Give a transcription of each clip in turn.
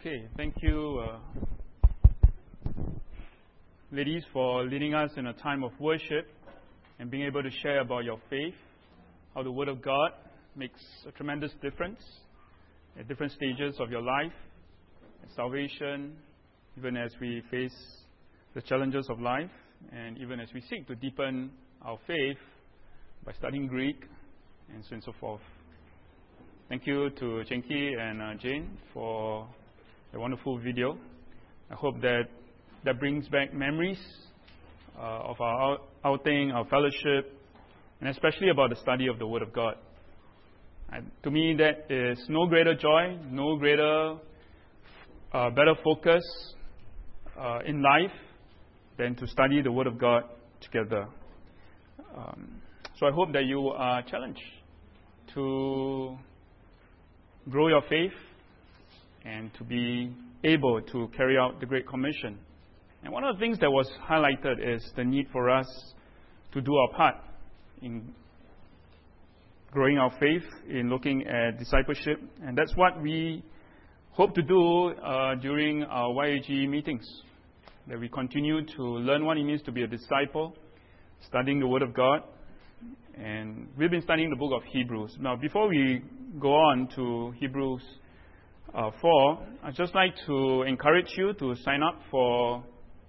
Okay, thank you, ladies, for leading us in a time of worship and being able to share about your faith, how the Word of God makes a tremendous difference at different stages of your life, salvation, even as we face the challenges of life, and even as we seek to deepen our faith by studying Greek and so on and so forth. Thank you to Chenki and Jane for a wonderful video. I hope that brings back memories of our outing, our fellowship, and especially about the study of the Word of God. And to me, that is no greater joy, no greater, better focus in life than to study the Word of God together. So I hope that you are challenged to grow your faith and to be able to carry out the Great Commission. And one of the things that was highlighted is the need for us to do our part in growing our faith, in looking at discipleship. And that's what we hope to do during our YAG meetings, that we continue to learn what it means to be a disciple, studying the Word of God. And we've been studying the book of Hebrews. Now, before we go on to Hebrews 4, I'd just like to encourage you to sign up for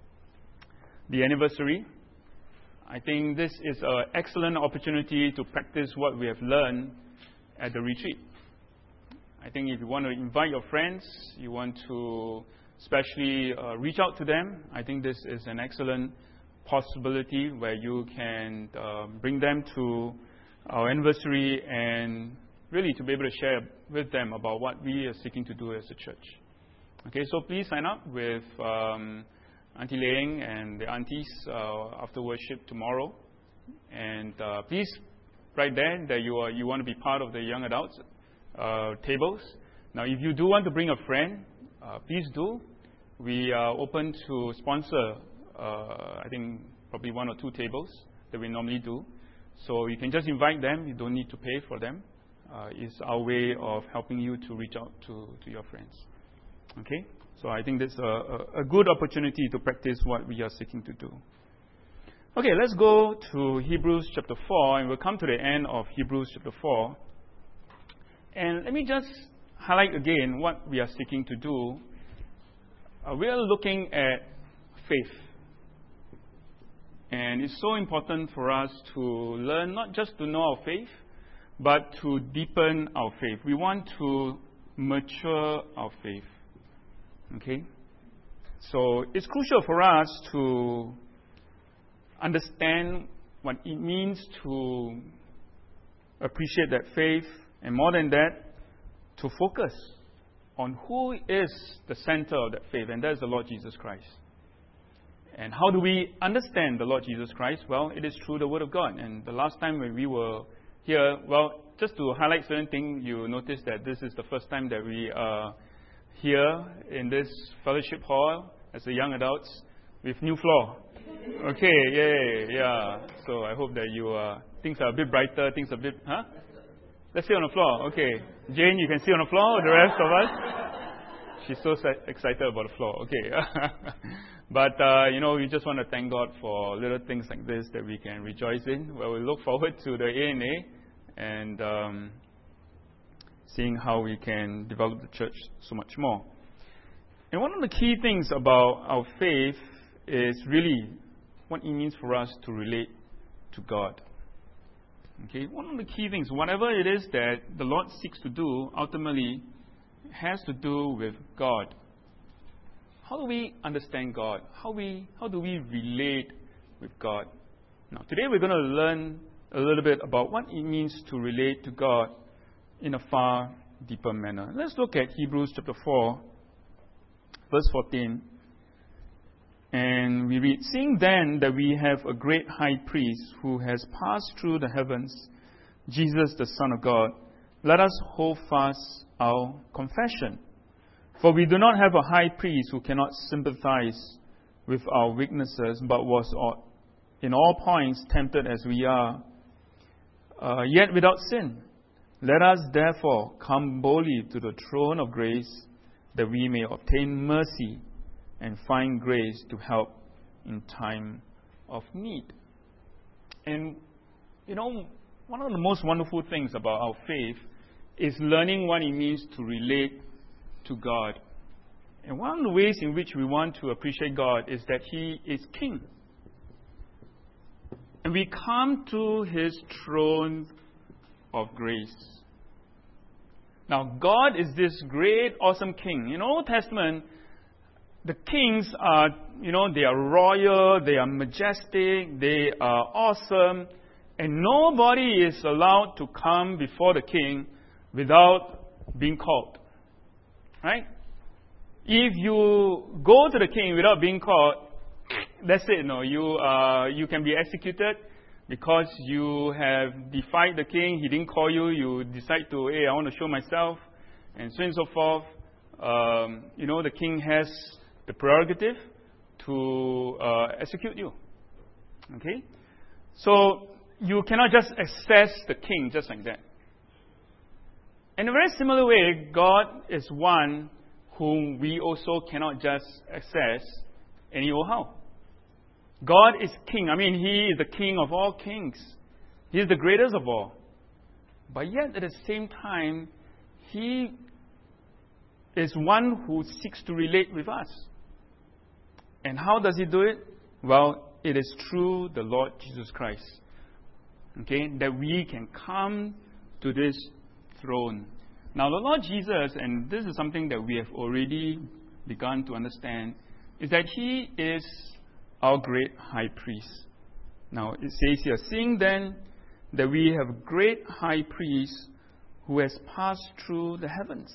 the anniversary. I think this is an excellent opportunity to practice what we have learned at the retreat. I think if you want to invite your friends, you want to especially reach out to them, I think this is an excellent possibility where you can bring them to our anniversary and really to be able to share with them about what we are seeking to do as a church. Okay, so please sign up with Auntie Leing and the aunties after worship tomorrow. And please write there that you want to be part of the young adults tables. Now, if you do want to bring a friend, please do. We are open to sponsor I think probably 1 or 2 tables that we normally do. So you can just invite them. You don't need to pay for them. It's our way of helping you to reach out to your friends. Okay? So I think that's a good opportunity to practice what we are seeking to do. Okay, let's go to Hebrews chapter 4, and we'll come to the end of Hebrews chapter 4. And let me just highlight again what we are seeking to do. We are looking at faith. And it's so important for us to learn, not just to know our faith, but to deepen our faith. We want to mature our faith. Okay? So it's crucial for us to understand what it means to appreciate that faith, and more than that, to focus on who is the center of that faith, and that is the Lord Jesus Christ. And how do we understand the Lord Jesus Christ? Well, it is through the Word of God. And the last time when we were here, well, just to highlight certain things, you notice that this is the first time that we are here in this fellowship hall as the young adults with new floor. Okay, yeah. So I hope that things are a bit brighter, things are a bit, Let's sit on the floor. Okay. Jane, you can sit on the floor, the rest of us. She's so excited about the floor. Okay. But, we just want to thank God for little things like this that we can rejoice in. Well, we look forward to the ANA and seeing how we can develop the church so much more. And one of the key things about our faith is really what it means for us to relate to God. Okay, one of the key things, whatever it is that the Lord seeks to do, ultimately has to do with God. How do we understand God? How do we relate with God? Now, today we're going to learn a little bit about what it means to relate to God in a far deeper manner. Let's look at Hebrews chapter 4, verse 14. And we read, "Seeing then that we have a great high priest who has passed through the heavens, Jesus the Son of God, let us hold fast our confession. For we do not have a high priest who cannot sympathize with our weaknesses, but was in all points tempted as we are, yet without sin. Let us therefore come boldly to the throne of grace, that we may obtain mercy and find grace to help in time of need. And, one of the most wonderful things about our faith is learning what it means to relate to God. And one of the ways in which we want to appreciate God is that He is King. And we come to His throne of grace. Now, God is this great, awesome King. In the Old Testament, the kings are, they are royal, they are majestic, they are awesome, and nobody is allowed to come before the king without being called. Right? If you go to the king without being called, that's it. No, you can be executed because you have defied the king. He didn't call you. You decide to, I want to show myself, and so on and so forth. The king has the prerogative to execute you. Okay? So you cannot just access the king just like that. In a very similar way, God is one whom we also cannot just access any old how. God is King. He is the King of all kings. He is the greatest of all. But yet, at the same time, He is one who seeks to relate with us. And how does He do it? Well, it is through the Lord Jesus Christ. Okay? That we can come to this throne. Now, the Lord Jesus, and this is something that we have already begun to understand, is that He is our great high priest. Now, it says here, seeing then that we have a great high priest who has passed through the heavens.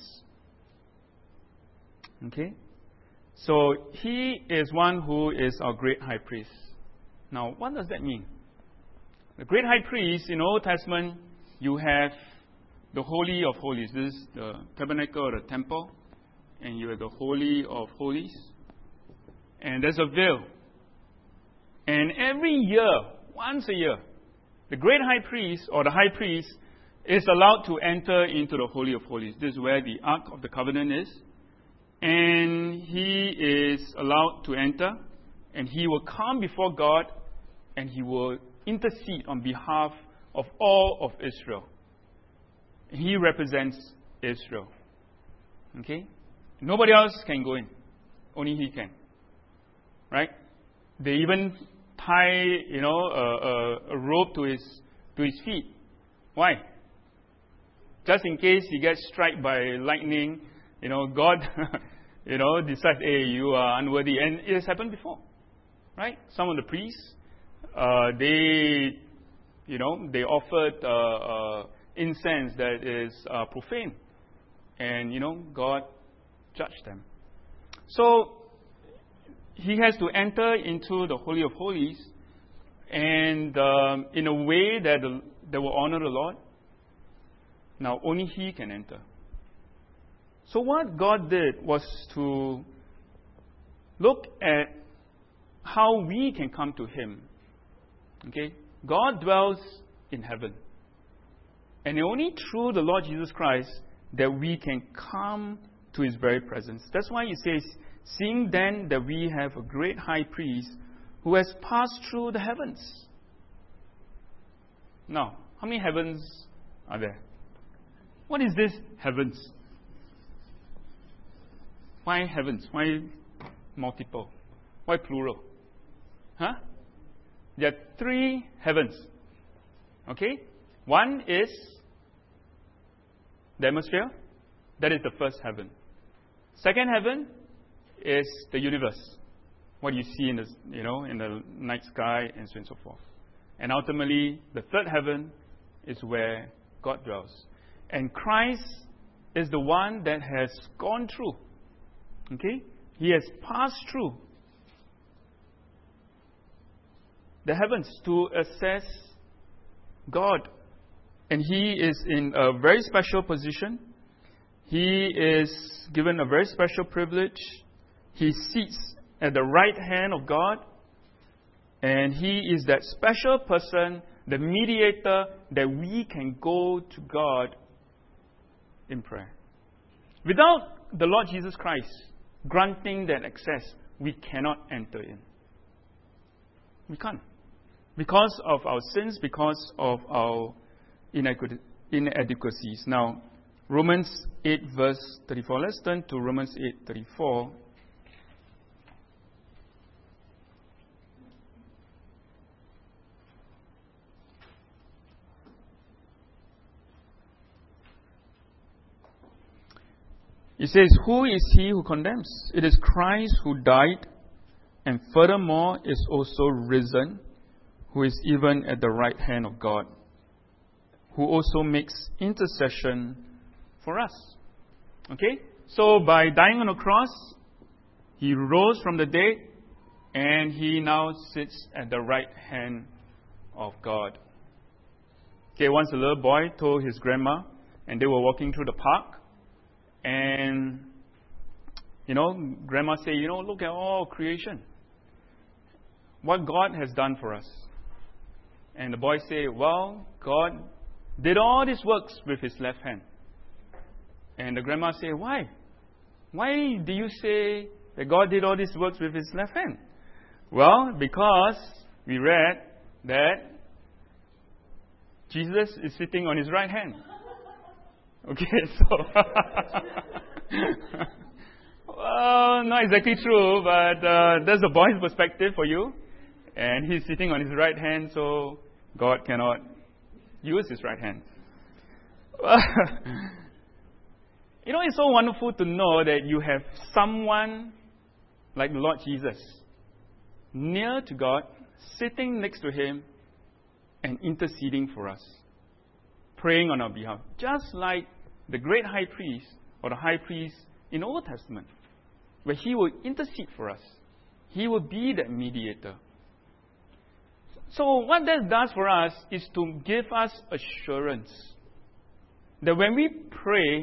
Okay? So, He is one who is our great high priest. Now, what does that mean? The great high priest, in the Old Testament, you have the Holy of Holies. This is the tabernacle or the temple. And you have the Holy of Holies. And there's a veil. And every year, once a year, the great high priest or the high priest is allowed to enter into the Holy of Holies. This is where the Ark of the Covenant is. And he is allowed to enter. And he will come before God. And he will intercede on behalf of all of Israel. He represents Israel. Okay? Nobody else can go in. Only he can. Right? They even tie, a rope to his feet. Why? Just in case he gets struck by lightning, God, decides, hey, you are unworthy. And it has happened before. Right? Some of the priests, they offered incense that is profane. And, God judged them. So, he has to enter into the Holy of Holies and in a way that will honor the Lord. Now, only he can enter. So what God did was to look at how we can come to him. Okay? God dwells in heaven. And only through the Lord Jesus Christ that we can come to his very presence. That's why he says, seeing then that we have a great high priest who has passed through the heavens. Now, how many heavens are there? What is this heavens? Why heavens? Why multiple? Why plural? Huh? There are 3 heavens. Okay? One is the atmosphere. That is the first heaven. Second heaven is the universe. What you see in the night sky and so on and so forth. And ultimately, the third heaven is where God dwells. And Christ is the one that has gone through. Okay? He has passed through the heavens to access God. And he is in a very special position. He is given a very special privilege. He sits at the right hand of God. And he is that special person, the mediator, that we can go to God in prayer. Without the Lord Jesus Christ granting that access, we cannot enter in. We can't. Because of our sins, because of our inadequacies. Now, Romans 8 verse 34. Let's turn to Romans 8:34. It says, who is he who condemns? It is Christ who died, and furthermore is also risen, who is even at the right hand of God, who also makes intercession for us. Okay? So by dying on the cross, he rose from the dead, and he now sits at the right hand of God. Okay, once a little boy told his grandma, and they were walking through the park, and, grandma said, look at all creation. What God has done for us. And the boy said, well, God did all these works with his left hand. And the grandma said, why? Why do you say that God did all these works with his left hand? Well, because we read that Jesus is sitting on his right hand. Okay, so well, not exactly true, but that's the boy's perspective for you. And he's sitting on his right hand, so God cannot use his right hand. It's so wonderful to know that you have someone like the Lord Jesus near to God, sitting next to him and interceding for us, praying on our behalf, just like the great high priest or the high priest in the Old Testament, where he will intercede for us. He will be that mediator. So what that does for us is to give us assurance that when we pray,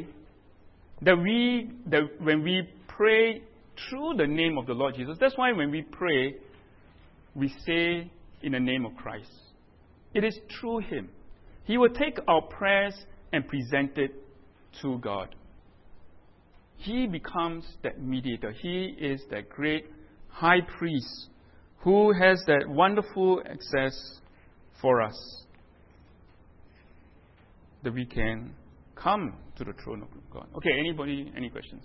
when we pray through the name of the Lord Jesus, that's why when we pray, we say in the name of Christ. It is through him. He will take our prayers and present it to God. He becomes that mediator. He is that great high priest who has that wonderful access for us, that we can come to the throne of God. Okay, anybody, any questions?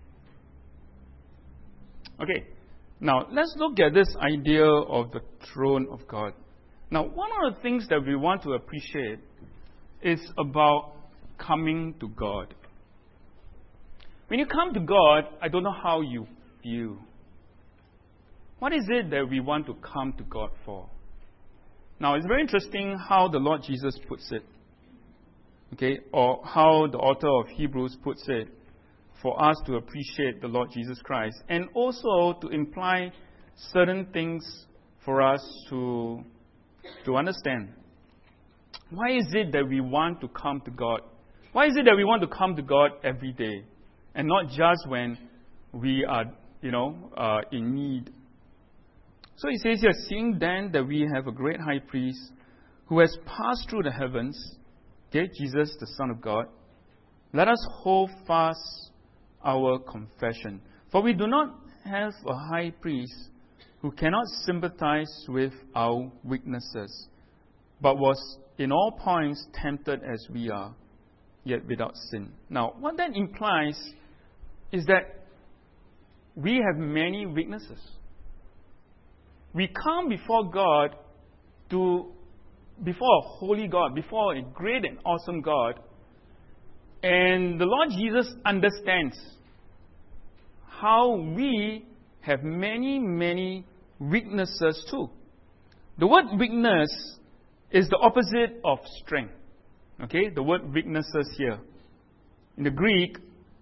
Okay, now let's look at this idea of the throne of God. Now, one of the things that we want to appreciate is about coming to God. When you come to God, I don't know how you feel. What is it that we want to come to God for? Now, it's very interesting how the Lord Jesus puts it. Okay, or how the author of Hebrews puts it, for us to appreciate the Lord Jesus Christ, and also to imply certain things for us to understand. Why is it that we want to come to God? Why is it that we want to come to God every day, and not just when we are, in need? So he says here, seeing then that we have a great high priest who has passed through the heavens, okay, Jesus, the Son of God, let us hold fast our confession. For we do not have a high priest who cannot sympathize with our weaknesses, but was in all points tempted as we are, yet without sin. Now, what that implies is that we have many weaknesses. We come before God before a holy God, before a great and awesome God. And the Lord Jesus understands how we have many, many weaknesses too. The word weakness is the opposite of strength. Okay, the word weaknesses here. In the Greek,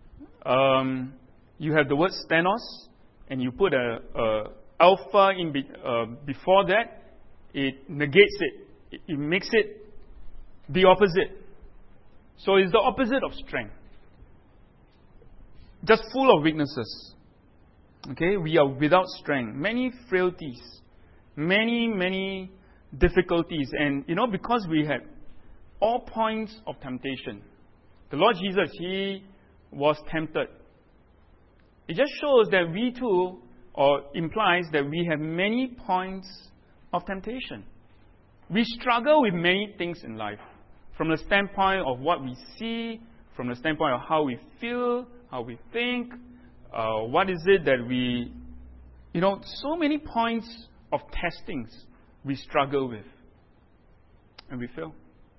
you have the word stenos, and you put a alpha in before that. It negates it. It makes it the opposite. So it's the opposite of strength. Just full of weaknesses. Okay, we are without strength. Many frailties. Many difficulties. And, because we had all points of temptation. The Lord Jesus, He was tempted it just shows that we too, or implies that we have many points of temptation. We struggle with many things in life. From the standpoint of what we see, from the standpoint of how we feel, how we think, what is it that we, so many points of testings we struggle with. And we fail.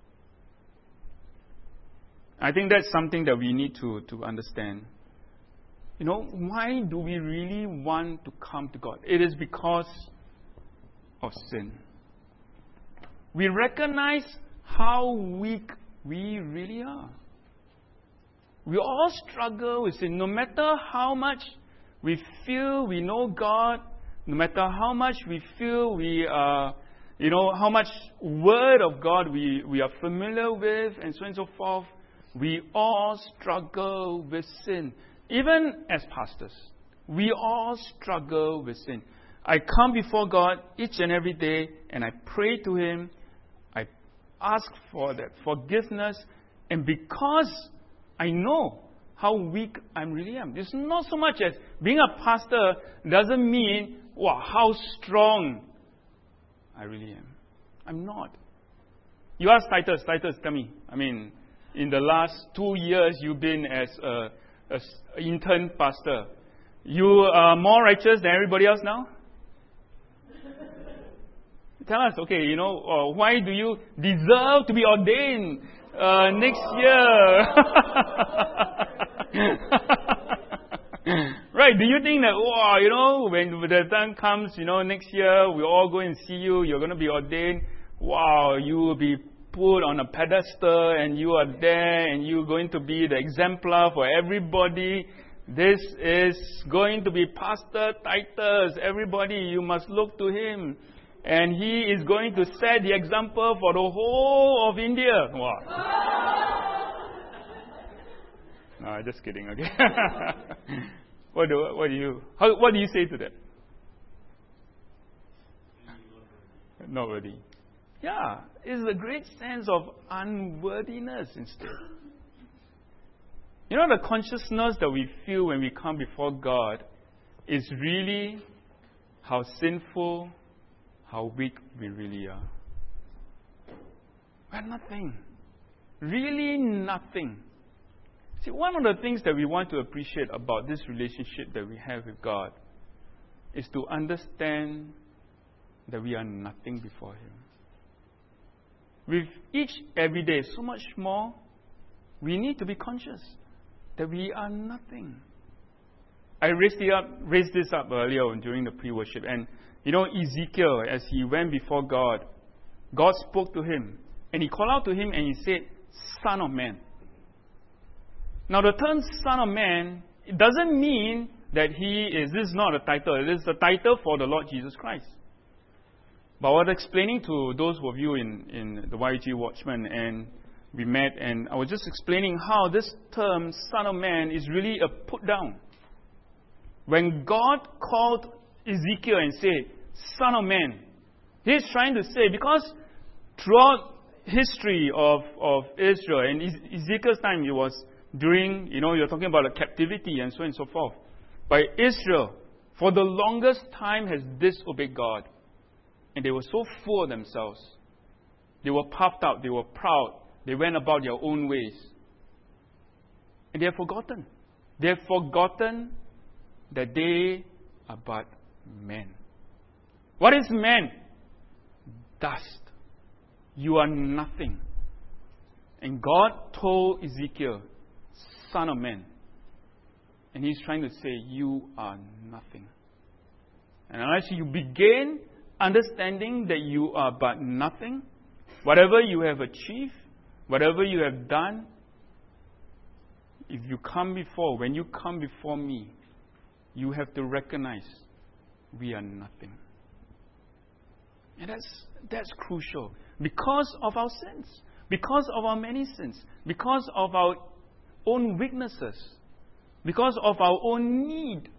I think that's something that we need to understand. Why do we really want to come to God? It is because of sin. We recognize how weak we really are. We all struggle with sin. No matter how much we feel we know God, no matter how much we feel we are, how much Word of God we are familiar with, and so on and so forth, we all struggle with sin. Even as pastors, we all struggle with sin. I come before God each and every day and I pray to Him. I ask for that forgiveness. And because I know how weak I really am. It's not so much as being a pastor doesn't mean, how strong I really am. I'm not. You ask Titus, tell me. In the last 2 years you've been as an intern pastor. You are more righteous than everybody else now? Tell us, okay, why do you deserve to be ordained next year? Right, do you think that, when the time comes, next year, we all go and see you, you're going to be ordained, you will be put on a pedestal and you are there and you're going to be the exemplar for everybody. This is going to be Pastor Titus. Everybody, you must look to him. And he is going to set the example for the whole of India. Wow. No, just kidding, okay? What do you say to that? Nobody. Yeah, it's a great sense of unworthiness instead. The consciousness that we feel when we come before God is really how sinful, how weak we really are. We're nothing. Really nothing. See, one of the things that we want to appreciate about this relationship that we have with God is to understand that we are nothing before Him. With each every day, so much more, we need to be conscious that we are nothing. I raised this up earlier during the pre-worship, and Ezekiel, as he went before God, God spoke to him, and He called out to him, and He said, "Son of man." Now, the term "Son of man," it doesn't mean that this is not a title. It is a title for the Lord Jesus Christ. But I was explaining to those of you in the YG Watchman, and we met, and I was just explaining how this term, Son of Man, is really a put down. When God called Ezekiel and said, "Son of man," He's trying to say, because throughout history of Israel, and Ezekiel's time, it was during, you're talking about the captivity and so on and so forth. But Israel, for the longest time, has disobeyed God. And they were so full of themselves. They were puffed up. They were proud. They went about their own ways. And they have forgotten. They have forgotten that they are but men. What is man? Dust. You are nothing. And God told Ezekiel, "Son of man." And He's trying to say, you are nothing. And unless you begin understanding that you are but nothing, whatever you have achieved, whatever you have done, when you come before me, you have to recognize we are nothing. And that's crucial. Because of our sins, because of our many sins, because of our own weaknesses, because of our own need.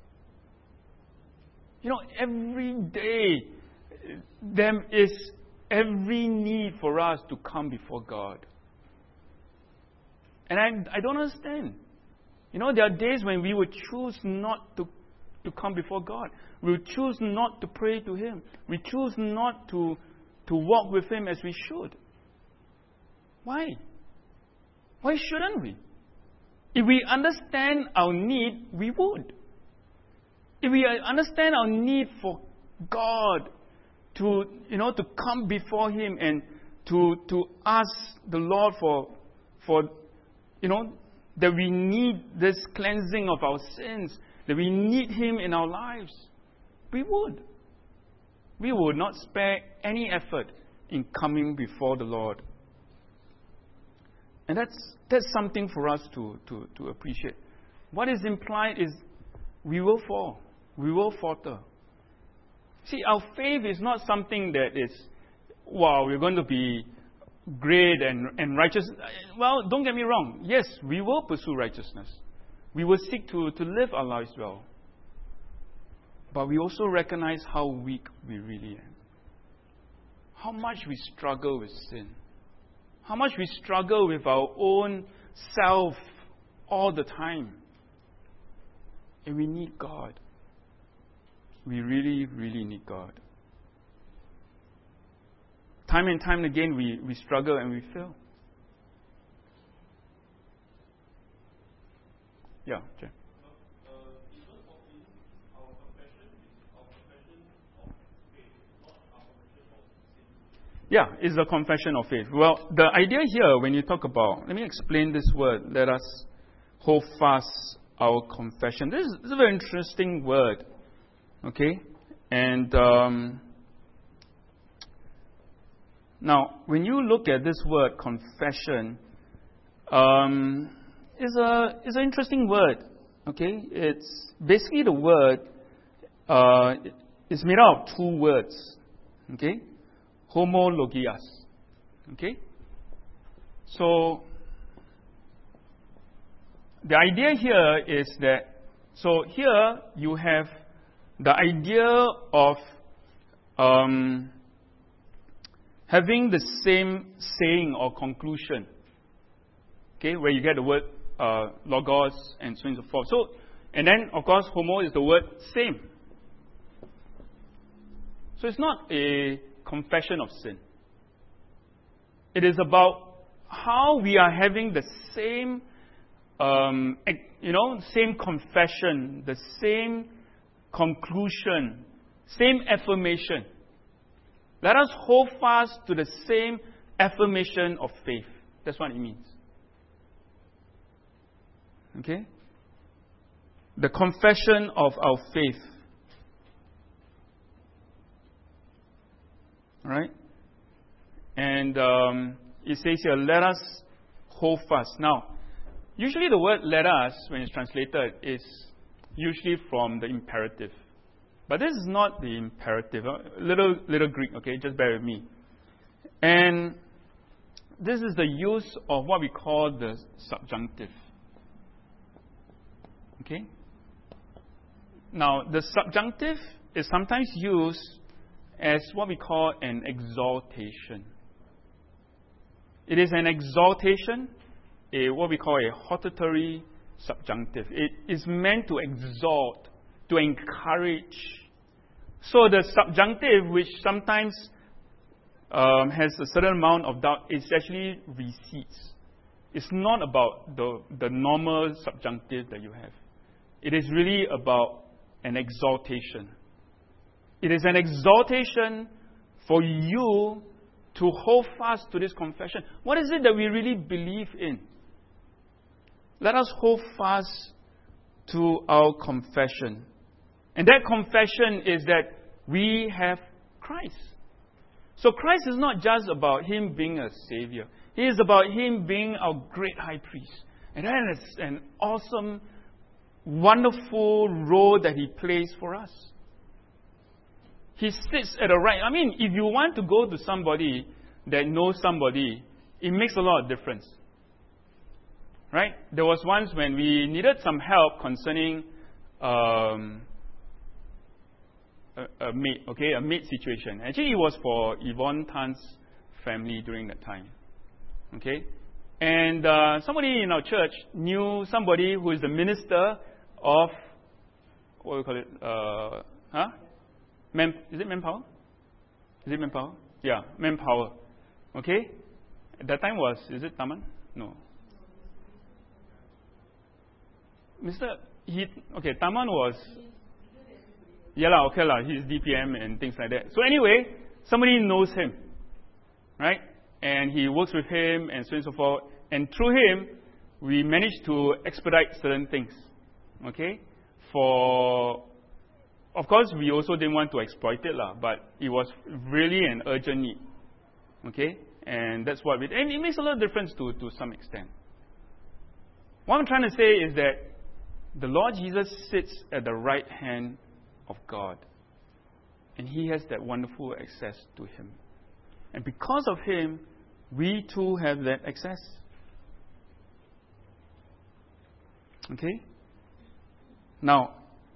Every day there is every need for us to come before God. And I don't understand. There are days when we would choose not to come before God. We would choose not to pray to Him. We choose not to walk with Him as we should. Why? Why shouldn't we? If we understand our need, we would. If we understand our need for God to come before Him and to ask the Lord for that we need this cleansing of our sins, that we need Him in our lives, we would. We would not spare any effort in coming before the Lord. And that's something for us to appreciate. What is implied is we will fall. We will falter. See, our faith is not something that is, wow, we're going to be great and righteous. Well, don't get me wrong. Yes, we will pursue righteousness. We will seek to live our lives well. But we also recognize how weak we really are. How much we struggle with sin. How much we struggle with our own self all the time. And we need God. We really, really need God. Time and time again, we struggle and we fail. Yeah, Jay. Yeah, it's a confession of faith. Well, the idea here, when you talk about, let me explain this word, let us hold fast our confession. This is a very interesting word, okay? And now, when you look at this word, confession, it's an interesting word, okay? It's basically the word is made out of two words, okay? Homologias. Okay? So, the idea here is that, so here you have the idea of having the same saying or conclusion. Okay? Where you get the word logos and so on and so forth. So, and then, of course, homo is the word same. So it's not a confession of sin. It is about how we are having the same, same confession, the same conclusion, same affirmation. Let us hold fast to the same affirmation of faith. That's what it means. Okay? The confession of our faith. Right? And it says here, let us hold fast. Now, usually the word let us, when it's translated, is usually from the imperative. But this is not the imperative. Little Greek, okay? Just bear with me. And this is the use of what we call the subjunctive. Okay? Now, the subjunctive is sometimes used as what we call an exaltation. It is an exaltation, what we call a hortatory subjunctive. It is meant to exalt, to encourage. So the subjunctive, which sometimes has a certain amount of doubt, is actually recedes. It's not about the normal subjunctive that you have. It is really about an exaltation. It is an exaltation for you to hold fast to this confession. What is it that we really believe in? Let us hold fast to our confession. And that confession is that we have Christ. So Christ is not just about Him being a Savior. It is about Him being our great high priest. And that is an awesome, wonderful role that He plays for us. He sits at the right. I mean, if you want to go to somebody that knows somebody, it makes a lot of difference. Right? There was once when we needed some help concerning a maid situation. Actually, it was for Yvonne Tan's family during that time. Okay? And somebody in our church knew somebody who is the minister of, what do we call it? Is it Manpower? Is it Manpower? Yeah, Manpower. Okay? At that time is it Taman? No. Taman was, he's DPM and things like that. So anyway, somebody knows him, right? And he works with him and so on and so forth. And through him, we managed to expedite certain things, okay? Of course, we also didn't want to exploit it, but it was really an urgent need, okay? And that's what and it makes a lot of difference to some extent. What I'm trying to say is that the Lord Jesus sits at the right hand of God. And He has that wonderful access to Him. And because of Him, we too have that access. Okay? Now,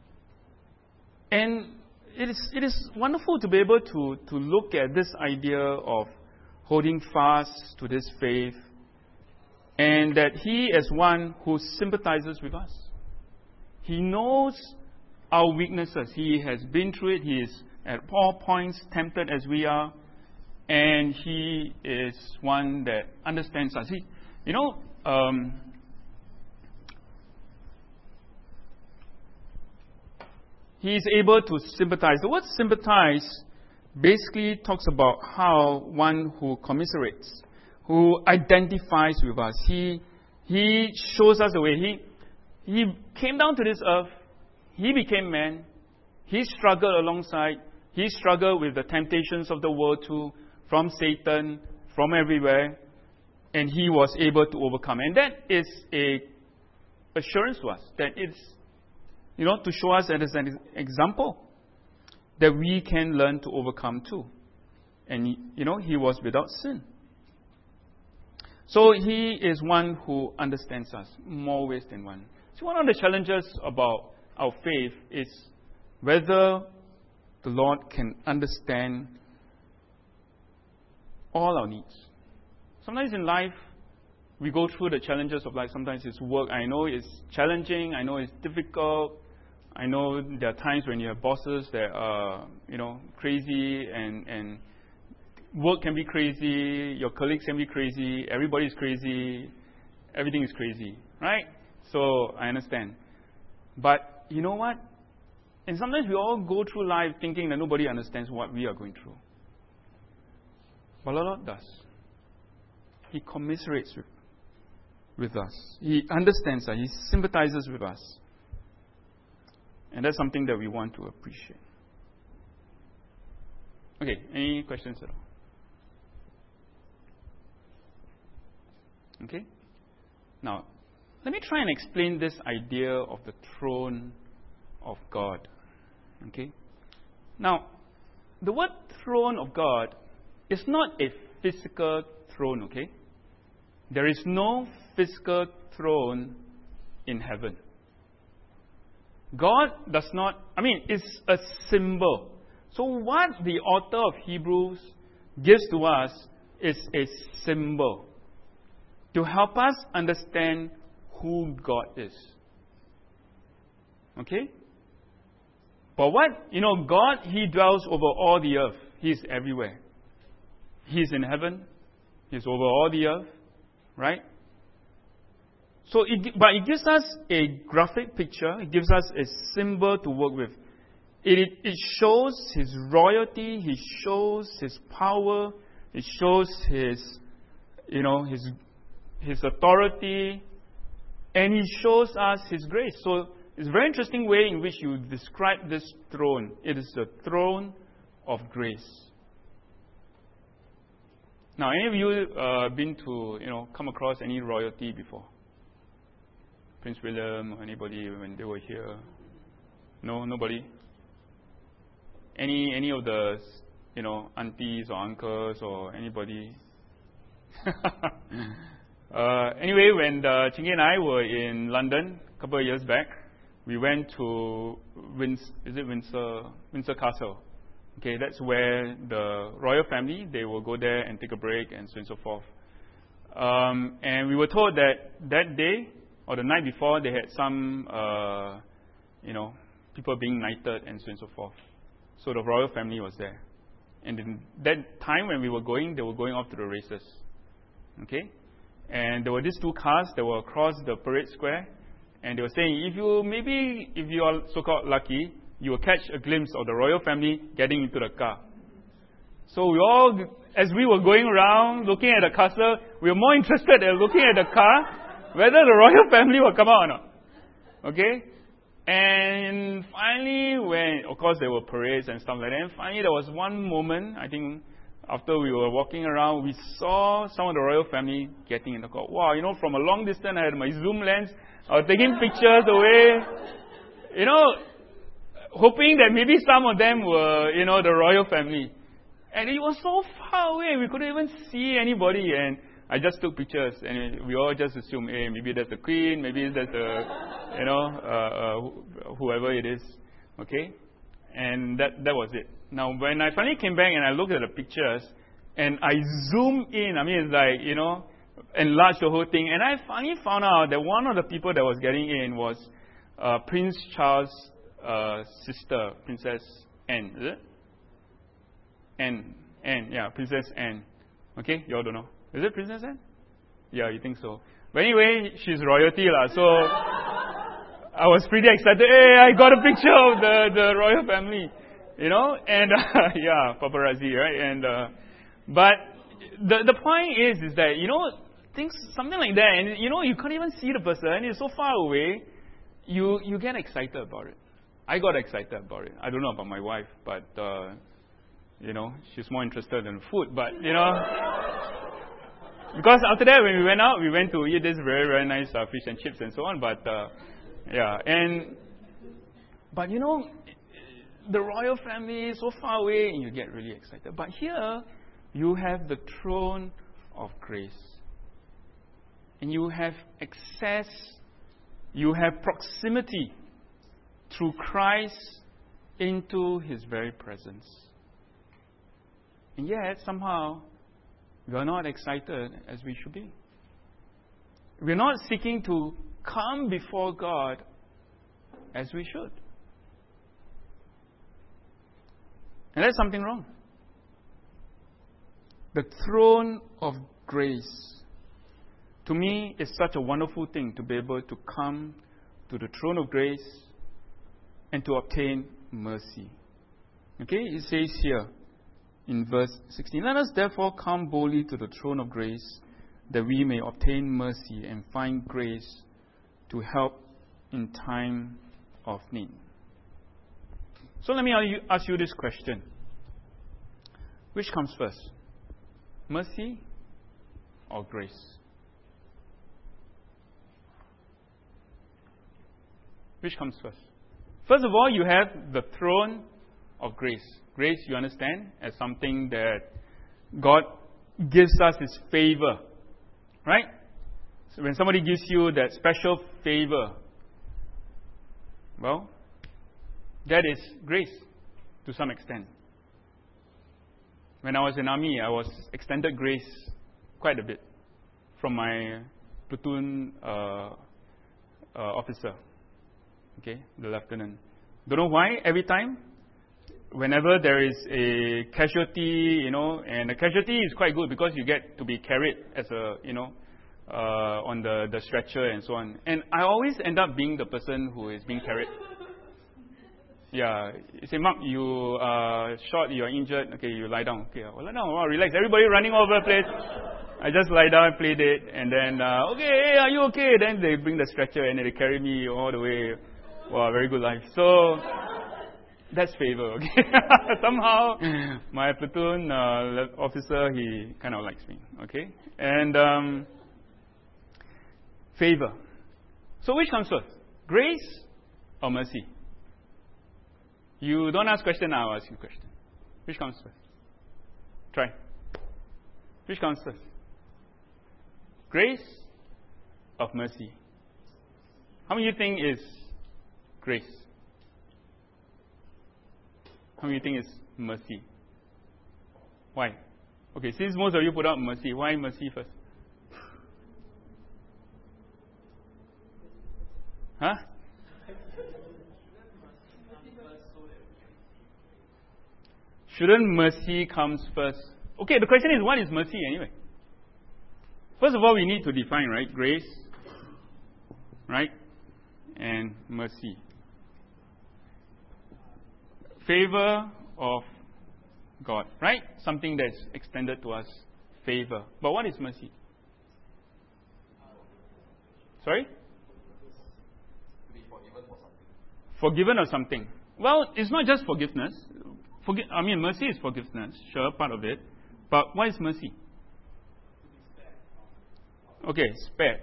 and it is wonderful to be able to look at this idea of holding fast to this faith, and that He is one who sympathizes with us. He knows our weaknesses. He has been through it. He is at all points tempted as we are, and He is one that understands us. He is able to sympathize. The word sympathize basically talks about how one who commiserates, who identifies with us. He shows us the way. He came down to this earth. He became man. He struggled alongside. He struggled with the temptations of the world too, from Satan, from everywhere. And He was able to overcome. And that is a assurance to us. That it's, to show us as an example that we can learn to overcome too. And, He was without sin. So He is one who understands us more ways than one. So one of the challenges about our faith is whether the Lord can understand all our needs. Sometimes in life, we go through the challenges of life. Sometimes it's work. I know it's challenging. I know it's difficult. I know there are times when you have bosses that are, crazy, and work can be crazy. Your colleagues can be crazy. Everybody is crazy. Everything is crazy, right? So I understand. But you know what? And sometimes we all go through life thinking that nobody understands what we are going through. But the Lord does. He commiserates with us. He understands us. He sympathizes with us. And that's something that we want to appreciate. Okay, any questions at all? Okay? Now, let me try and explain this idea of the throne of God. Okay? Now, the word throne of God is not a physical throne, okay? There is no physical throne in heaven. God does not, it's a symbol. So what the author of Hebrews gives to us is a symbol to help us understand who God is. Okay? But what? God, He dwells over all the earth. He's everywhere. He's in heaven. He's over all the earth. Right? So, but it gives us a graphic picture. It gives us a symbol to work with. It shows His royalty. He shows His power. It shows His authority. And He shows us His grace. So, it's a very interesting way in which you describe this throne. It is the throne of grace. Now, any of you been to, come across any royalty before? Prince William or anybody when they were here? No, nobody? Any of the, aunties or uncles or anybody? Anyway, when Chingy and I were in London a couple of years back, we went to Windsor Castle. Okay, that's where the royal family, they will go there and take a break and so on and so forth. And we were told that day or the night before they had some, people being knighted and so on and so forth. So the royal family was there. And in that time when we were going, they were going off to the races. Okay? And there were these two cars that were across the parade square. And they were saying, if you are so-called lucky, you will catch a glimpse of the royal family getting into the car. So we all, as we were going around looking at the castle, we were more interested in looking at the car, whether the royal family will come out or not. Okay? And finally, when, of course, there were parades and stuff like that, and finally there was one moment, I think, after we were walking around, we saw some of the royal family getting in the car. Wow, from a long distance, I had my zoom lens, I was taking pictures away, hoping that maybe some of them were, the royal family. And it was so far away, we couldn't even see anybody, and I just took pictures, and we all just assumed, hey, maybe that's the queen, maybe that's whoever it is, okay? And that was it. Now, when I finally came back and I looked at the pictures, and I zoomed in, it's like, enlarged the whole thing, and I finally found out that one of the people that was getting in was Prince Charles' sister, Princess Anne, is it? Anne, yeah, Princess Anne. Okay, you all don't know. Is it Princess Anne? Yeah, you think so. But anyway, she's royalty so I was pretty excited. Hey, I got a picture of the royal family, and yeah, paparazzi, right? And but the point is that things something like that, and you can't even see the person, and it's so far away. You get excited about it. I got excited about it. I don't know about my wife, but she's more interested in food. But because after that, when we went to eat this very, very nice fish and chips and so on. But yeah, but the royal family is so far away, and you get really excited. But here, you have the throne of grace, and you have access, you have proximity through Christ into His very presence. And yet, somehow, we are not excited as we should be. We are not seeking to come before God as we should. And there's something wrong. The throne of grace, to me, is such a wonderful thing to be able to come to the throne of grace and to obtain mercy. Okay, it says here, in verse 16, let us therefore come boldly to the throne of grace, that we may obtain mercy and find grace to help in time of need. So let me ask you this question. Which comes first? Mercy or grace? Which comes first? First of all, you have the throne of grace. Grace, you understand, as something that God gives us His favor. Right? So when somebody gives you that special favor, well, that is grace to some extent. When I was in army, I was extended grace quite a bit from my platoon officer. Okay, the lieutenant. Don't know why, every time, whenever there is a casualty, and the casualty is quite good because you get to be carried as a, on the stretcher and so on. And I always end up being the person who is being carried. Yeah, you say, Mark, you are shot, you are injured. Okay, you lie down. Okay, lie down. Wow, relax. Everybody running all over the place. I just lie down and play dead. And then, okay, hey, are you okay? Then they bring the stretcher and they carry me all the way. Wow, very good life. So, that's favor, okay? Somehow, my platoon officer, he kind of likes me, okay? And favor. So which comes first? Grace or mercy? You don't ask question, I'll ask you question. Which comes first? Try. Which comes first? Grace or mercy? How many of you think is grace? How many think is mercy? Why? Okay, since most of you put out mercy, why mercy first? Huh? Shouldn't mercy comes first? Okay, the question is, what is mercy anyway? First of all, we need to define, right? Grace, right? And mercy. Favor of God, right? Something that's extended to us. Favor. But what is mercy? Sorry? Forgiven or something. Well, it's not just forgiveness. Mercy is forgiveness, sure, part of it. But what is mercy? Okay, spared.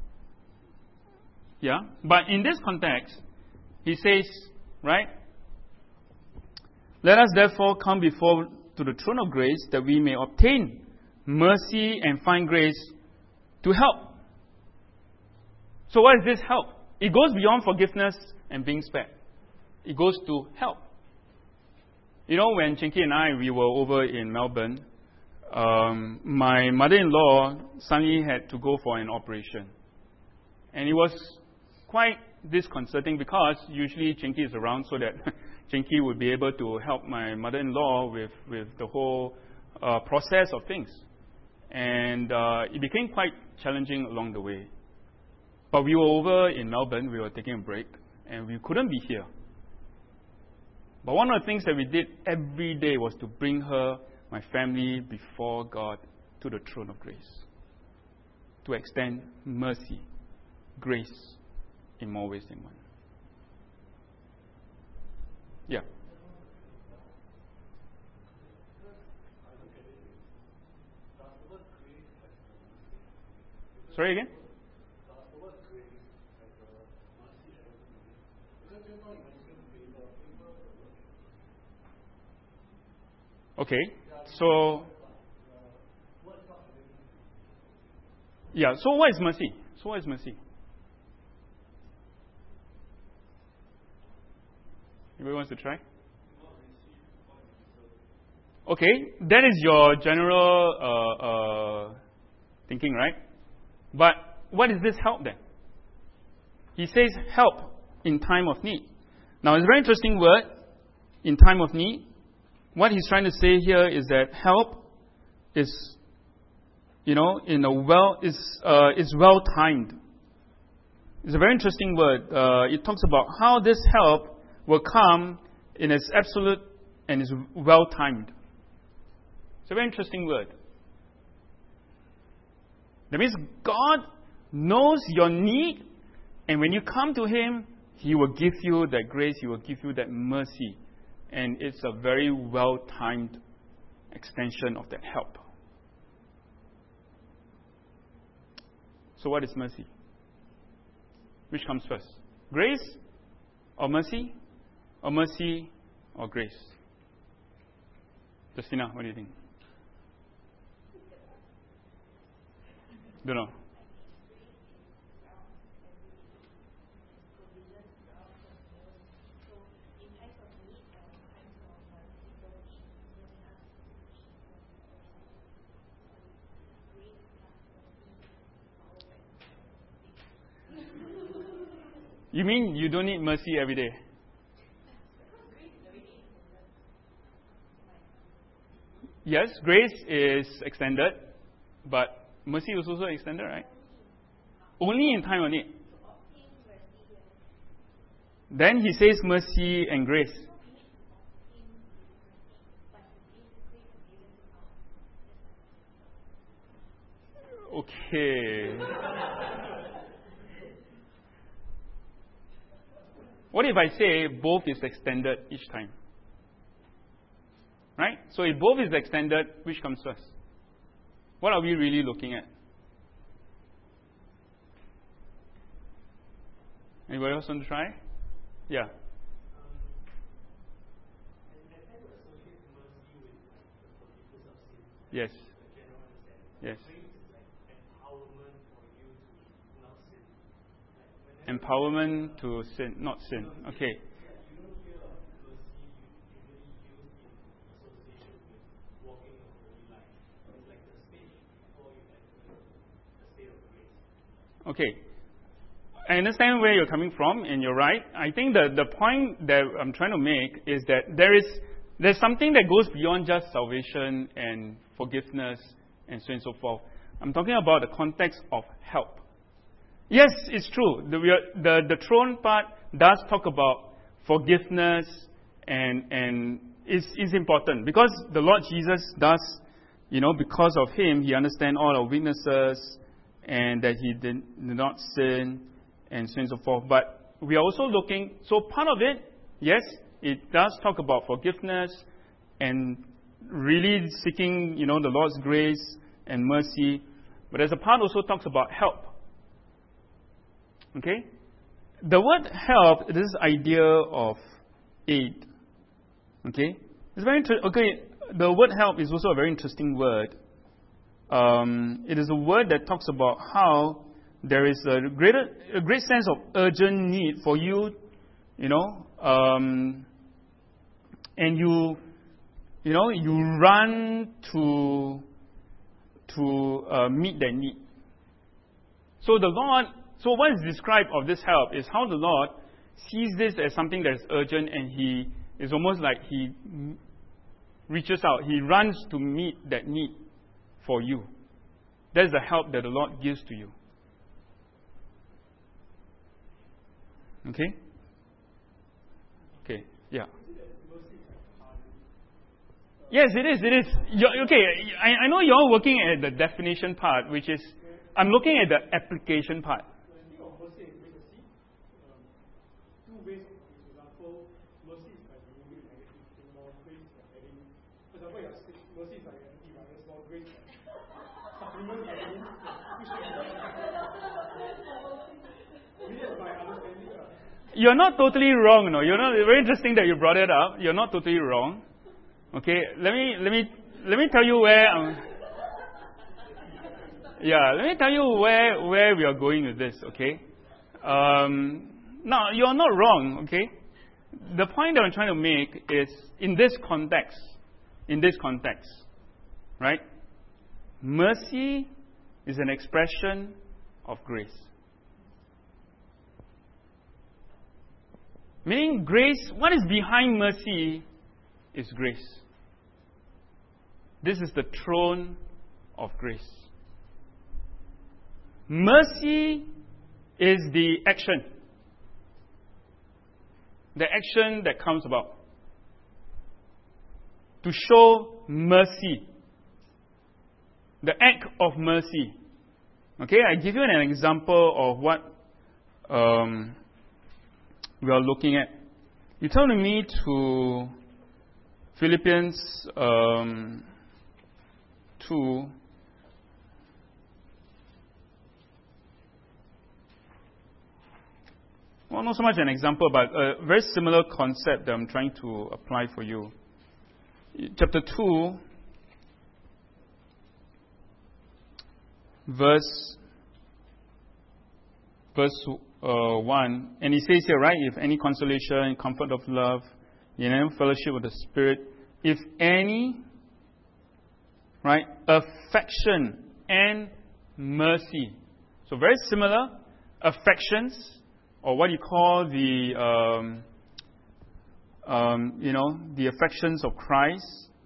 Yeah, but in this context, he says, right? Let us therefore come before to the throne of grace that we may obtain mercy and find grace to help. So what is this help? It goes beyond forgiveness and being spared. It goes to help. You know, when Chinky and I, we were over in Melbourne, my mother-in-law suddenly had to go for an operation. And it was quite disconcerting because usually Chinky is around so that Chinky would be able to help my mother-in-law with the whole process of things. And it became quite challenging along the way. But we were over in Melbourne, we were taking a break, and we couldn't be here. But one of the things that we did every day was to bring her, my family, before God to the throne of grace. To extend mercy, grace, in more ways than one. Yeah. Sorry again? Okay, so what is mercy? So what is mercy? Anybody wants to try? Okay, that is your general thinking, right? But what is this help then? He says help in time of need. Now, it's a very interesting word, in time of need. What he's trying to say here is that help is, is well timed. It's a very interesting word. It talks about how this help will come in its absolute and is well timed. It's a very interesting word. That means God knows your need, and when you come to Him, He will give you that grace, He will give you that mercy. And it's a very well-timed extension of that help. So what is mercy? Which comes first? Grace or mercy? Or mercy or grace? Justina, what do you think? Don't know. You mean you don't need mercy every day? Yes, grace is extended, but mercy is also extended, right? Only in time of need. Then he says mercy and grace. Okay. What if I say both is extended each time? Right? So if both is extended, which comes first? What are we really looking at? Anybody else want to try? Yeah. Yes. Yes. Empowerment to sin, not sin. Okay. Okay. I understand where you're coming from, and you're right. I think the point that I'm trying to make is that there's something that goes beyond just salvation and forgiveness and so on and so forth. I'm talking about the context of help. Yes, it's true. The throne part does talk about forgiveness and is important because the Lord Jesus does, because of Him, He understands all our weaknesses and that He did not sin and so on and so forth. But we are also looking, so part of it, yes, it does talk about forgiveness and really seeking, the Lord's grace and mercy. But there's a part also talks about help. Okay? The word help, this idea of aid. Okay? It's very okay, the word help is also a very interesting word. It is a word that talks about how there is a great sense of urgent need for you, and you run to meet that need. So so what is described of this help is how the Lord sees this as something that is urgent, and He is almost like He reaches out, He runs to meet that need for you. That's the help that the Lord gives to you. Okay? Okay, yeah. Yes, it is. Okay, I know you're working at the definition part, which is, I'm looking at the application part. You're not totally wrong, no. It's very interesting that you brought it up. You're not totally wrong. Okay, let me tell you where let me tell you where we are going with this, okay? No, you're not wrong, okay? The point that I'm trying to make is in this context, right? Mercy is an expression of grace. Meaning grace, what is behind mercy is grace. This is the throne of grace. Mercy is the action. The action that comes about. To show mercy. The act of mercy. Okay, I give you an example of what we are looking at. You turn with me to Philippians 2. Well, not so much an example, but a very similar concept that I'm trying to apply for you. Chapter 2, verse 1, and he says here, right, if any consolation, comfort of love, fellowship with the Spirit, if any, right, affection and mercy. So very similar, affections, or what you call the affections of Christ,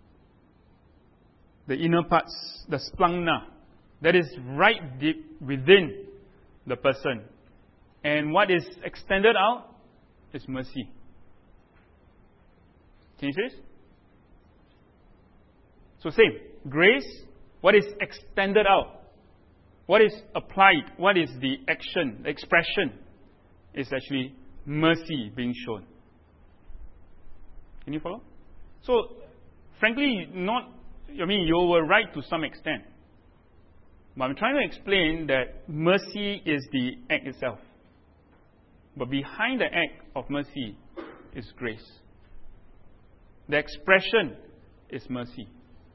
the inner parts, the splagna, that is right deep within the person. And what is extended out is mercy. Can you see this? So same, grace, what is extended out, what is applied, what is the action, the expression, is actually mercy being shown. Can you follow? So, frankly, you were right to some extent. But I'm trying to explain that mercy is the act itself. But behind the act of mercy is grace. The expression is mercy.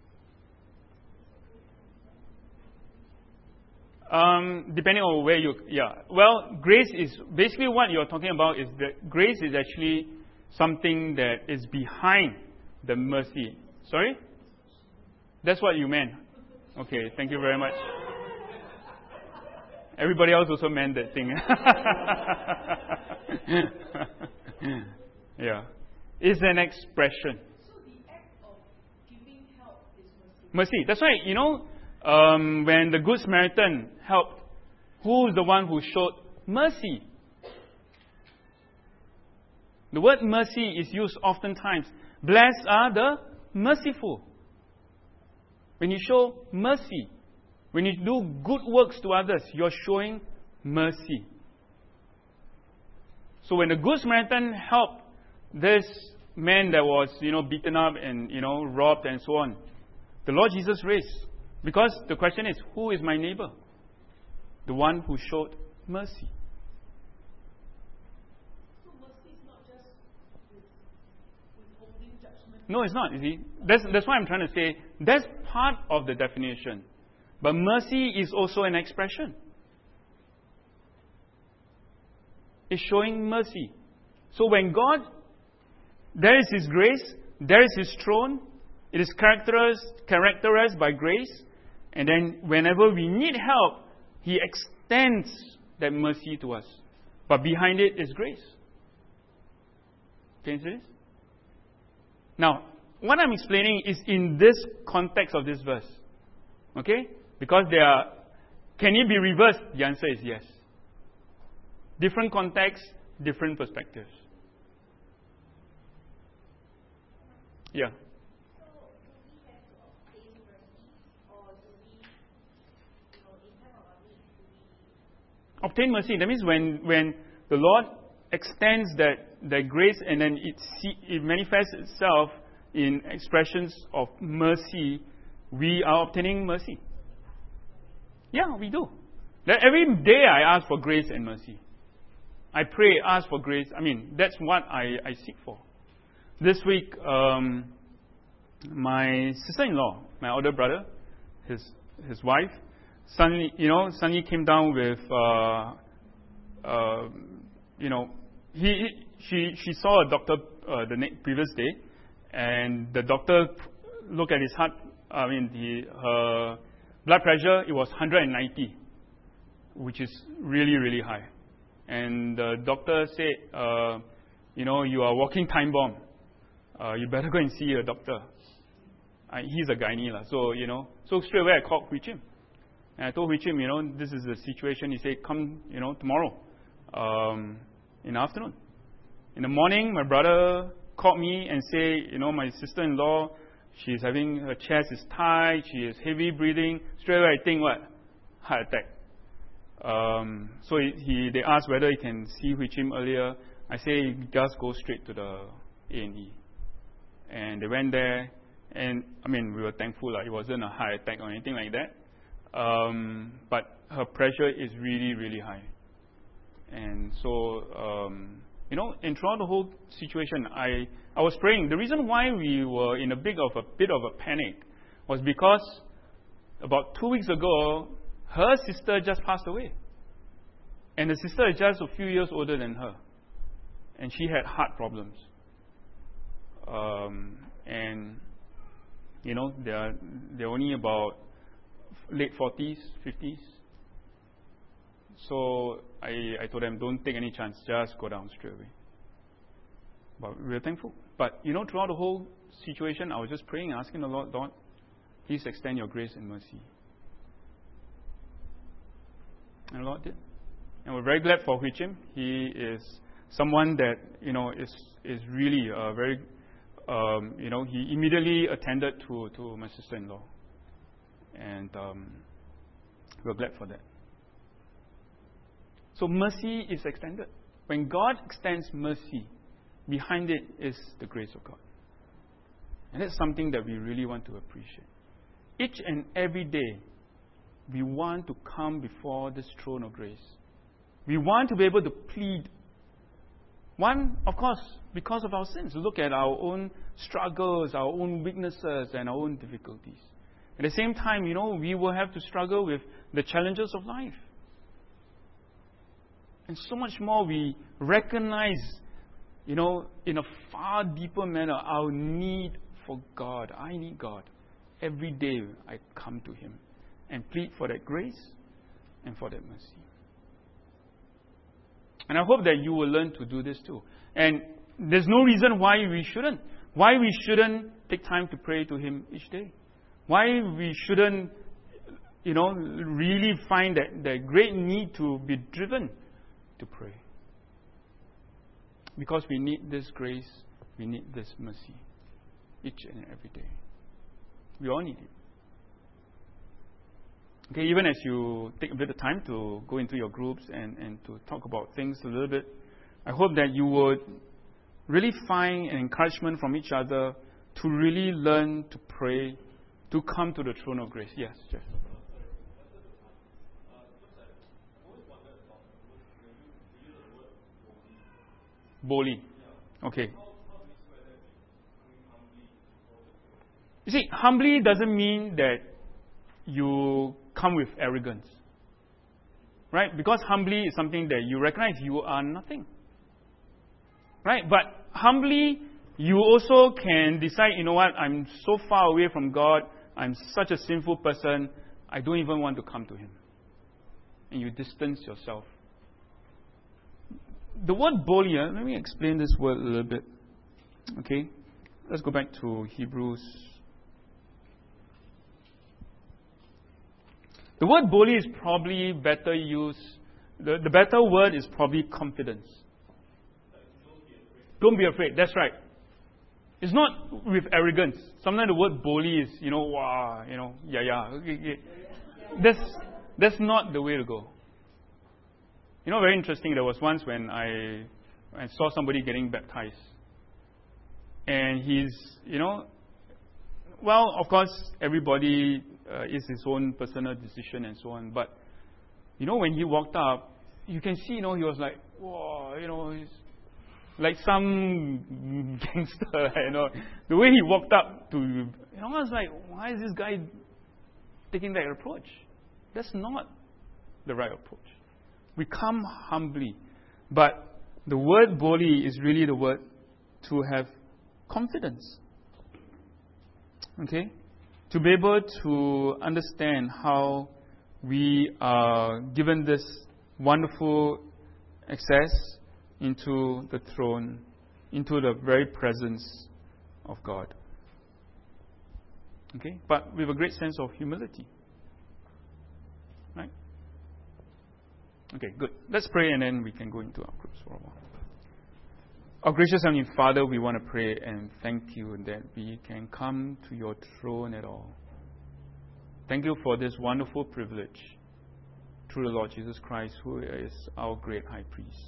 Depending on where well, grace is, basically what you're talking about is that grace is actually something that is behind the mercy. Sorry? That's what you meant. Okay, thank you very much. Everybody else also meant that thing. Yeah. It's an expression. So the act of giving help is Mercy. That's why, when the Good Samaritan helped, who is the one who showed mercy? The word mercy is used oftentimes. Blessed are the merciful. When you show mercy, when you do good works to others, you're showing mercy. So when the Good Samaritan helped this man that was, beaten up and, robbed and so on, the Lord Jesus raised. Because the question is, who is my neighbor? The one who showed mercy. So mercy is not just withholding judgment. No, it's not. You see, that's why I'm trying to say that's part of the definition. But mercy is also an expression. It's showing mercy. So when God, there is His grace, there is His throne, it is characterized by grace, and then whenever we need help, He extends that mercy to us. But behind it is grace. Can you see this? Now, what I'm explaining is in this context of this verse. Okay? Because can it be reversed? The answer is yes. Different contexts, different perspectives. Yeah. So do we have to obtain mercy, or do we, in time of our need, do we... Obtain mercy. That means when the Lord extends that grace and then it manifests itself in expressions of mercy, we are obtaining mercy. Yeah, we do. That every day I ask for grace and mercy. I pray, ask for grace. That's what I seek for. This week, my sister-in-law, my older brother, his wife, suddenly came down with, she saw a doctor the previous day, and the doctor looked at his heart. Her blood pressure, it was 190, which is really, really high. And the doctor said, you are walking time bomb. You better go and see a doctor. He's a gynae, so straight away I called Hui Chim. And I told Hui Chim, this is the situation. He said, come, tomorrow, in the afternoon. In the morning, my brother called me and said, my sister-in-law, her chest is tight, she is heavy breathing. Straight away I think, what? Heart attack. So they asked whether he can see Hui Chim earlier. I say, just go straight to the A&E. And they went there, and we were thankful. It wasn't a heart attack or anything like that. But her pressure is really, really high. And so, and throughout the whole situation, I was praying. The reason why we were in a bit of a panic was because about 2 weeks ago, her sister just passed away. And the sister is just a few years older than her. And she had heart problems. They're only about late 40s, 50s. So I told them, don't take any chance, just go down straight away. But we were thankful. But throughout the whole situation, I was just praying, asking the Lord, please extend your grace and mercy. And the Lord did. And we're very glad for Hui Chim. He is someone that, is really very, he immediately attended to my sister-in-law. And we're glad for that. So mercy is extended. When God extends mercy, behind it is the grace of God. And that's something that we really want to appreciate. Each and every day, we want to come before this throne of grace. We want to be able to plead. One, of course, because of our sins. Look at our own struggles, our own weaknesses, and our own difficulties. At the same time, we will have to struggle with the challenges of life. And so much more we recognize, in a far deeper manner, our need for God. I need God. Every day I come to Him and plead for that grace and for that mercy. And I hope that you will learn to do this too. And there's no reason why we shouldn't. Why we shouldn't take time to pray to Him each day. Why we shouldn't, really find that great need to be driven to pray. Because we need this grace, we need this mercy each and every day. We all need it. Okay, even as you take a bit of time to go into your groups and to talk about things a little bit, I hope that you would really find an encouragement from each other to really learn to pray, to come to the throne of grace. Yes, Jeff. Boldly. Okay. You see, humbly doesn't mean that you come with arrogance. Right? Because humbly is something that you recognize you are nothing. Right? But humbly, you also can decide, you know what, I'm so far away from God, I'm such a sinful person, I don't even want to come to Him. And you distance yourself. The word boldly, let me explain this word a little bit. Okay? Let's go back to Hebrews. The word boldly is probably better used. The better word is probably confidence. Don't be afraid. That's right. It's not with arrogance. Sometimes the word boldly is, wow, okay. That's not the way to go. Very interesting. There was once when I saw somebody getting baptized. And he's, well, of course, everybody is his own personal decision and so on. But, when he walked up, you can see, he was like, whoa, he's like some gangster, The way he walked up to, I was like, why is this guy taking that approach? That's not the right approach. We come humbly. But the word boldly is really the word to have confidence. Okay? To be able to understand how we are given this wonderful access into the throne, into the very presence of God. Okay? But with a great sense of humility. Right? Okay, good. Let's pray and then we can go into our groups for a while. Our gracious Heavenly Father, we want to pray and thank you that we can come to your throne at all. Thank you for this wonderful privilege through the Lord Jesus Christ, who is our great high priest.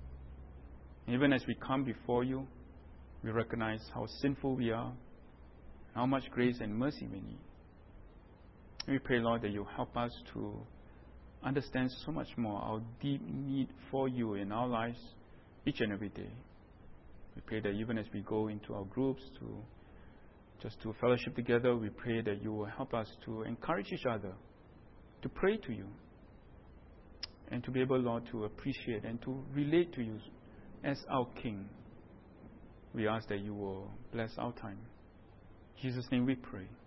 Even as we come before you, we recognize how sinful we are, how much grace and mercy we need. And we pray, Lord, that you help us to understand so much more our deep need for you in our lives each and every day. We pray that even as we go into our groups to fellowship together, we pray that you will help us to encourage each other, to pray to you, and to be able, Lord, to appreciate and to relate to you as our King. We ask that you will bless our time. In Jesus' name we pray.